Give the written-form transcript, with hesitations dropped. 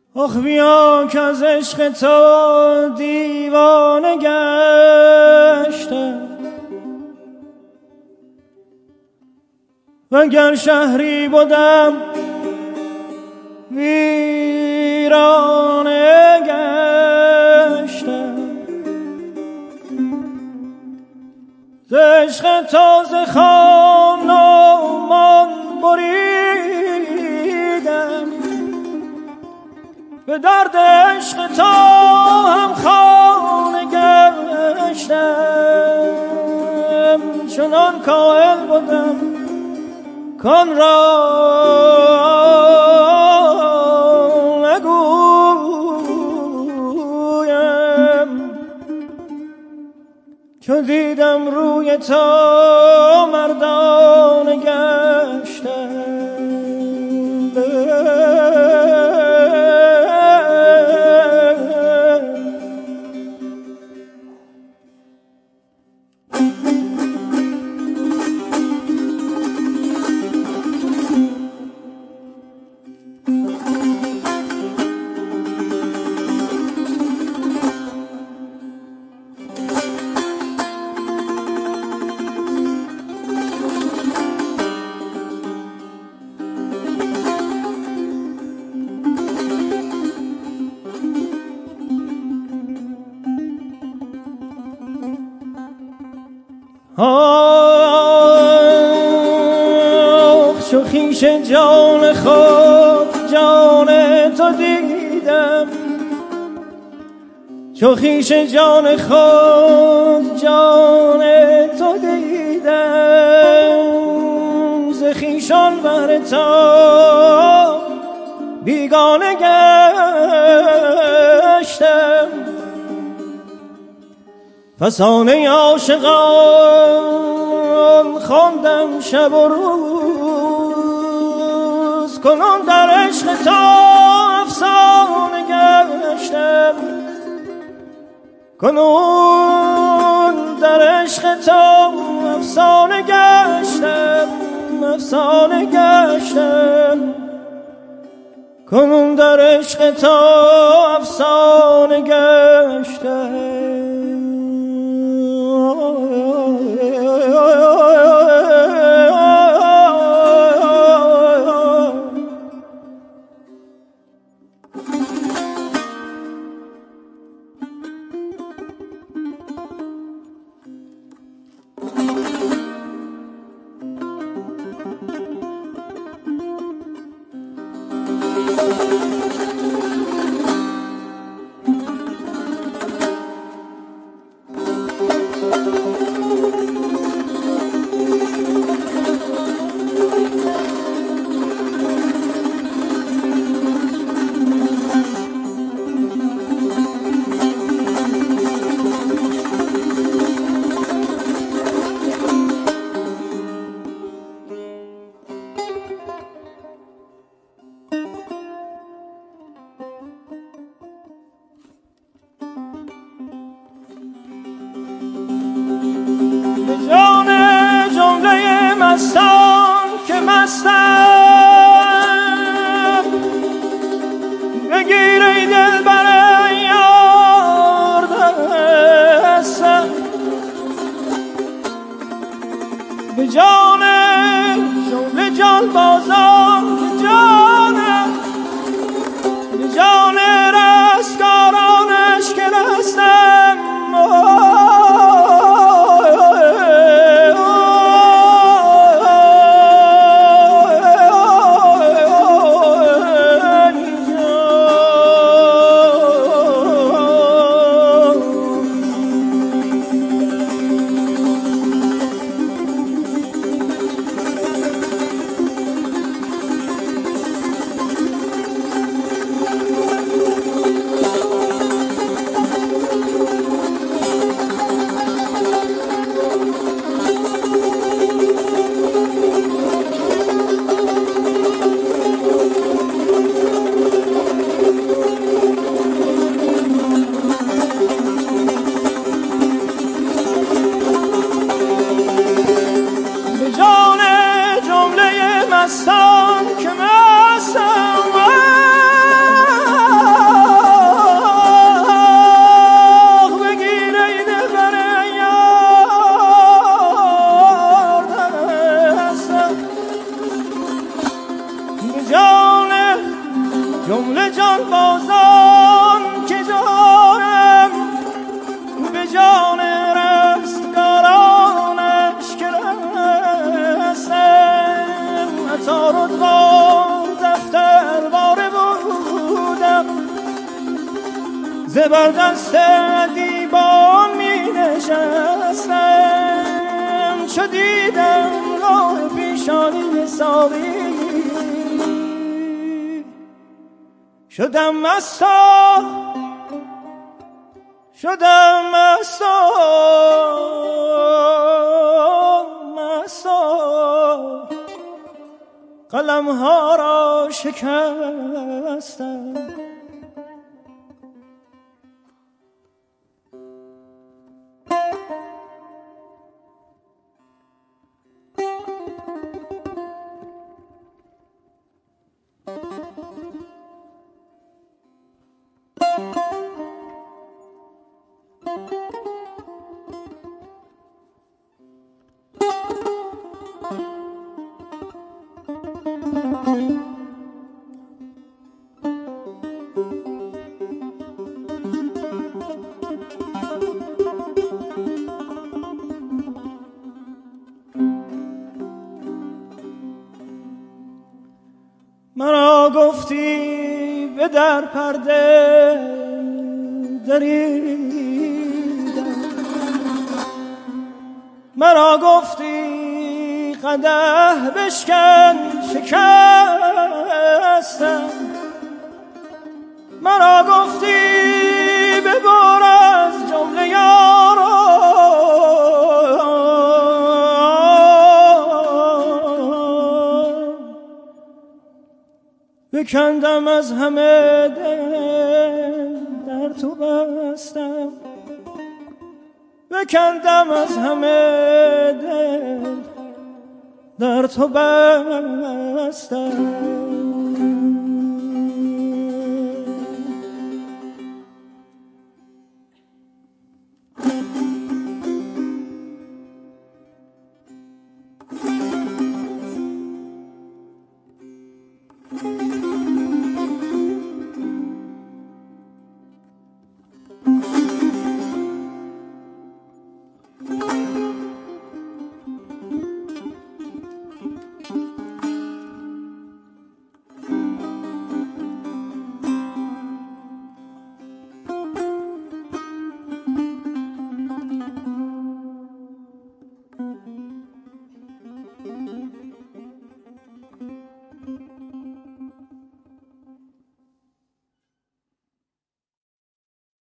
آخ بیا که از عشق تو دیوانه گشتم، وگر شهری بودم ویرانه گشتم. ز عشق تو ز خان و مان بریدم، به درد عشق تو هم خانه گشتم. چنان کائل بودم کان را نگویم، چون دیدم روی تو مردانه گشتم. آخ چو خویش جان خود جان تو دیدم، چو خویش جان خود جان تو دیدم، ز خویشان بهر تو بیگانه گشتم. فسانه عاشقان خواندم شب و روز، کنون در عشق تو افسانه گشتم، کنون در عشق تو افسانه گشتم، افسانه گشتم، کنون در عشق تو افسانه گشتم. مستان که مستم، بگیر ای دلبر یار دستم، به جان جمله جان بازان که جانم، به جان رستگارانش که رستم. جمله جان بازان که جانم به جان رستگارانش که رسم عطارد با دفتر باره بودم زبردست دیبان می نشستم چو دیدم راه پیشانی ساقی شدم مستا قلم ها را شکستم مرا گفتی به در پرده دریدم مرا گفتی قدح بشکن شکستم مرا گفتی ببر از جمله یاران بکندم از همه دل در تو بستم بکندم از همه دل در تو بستم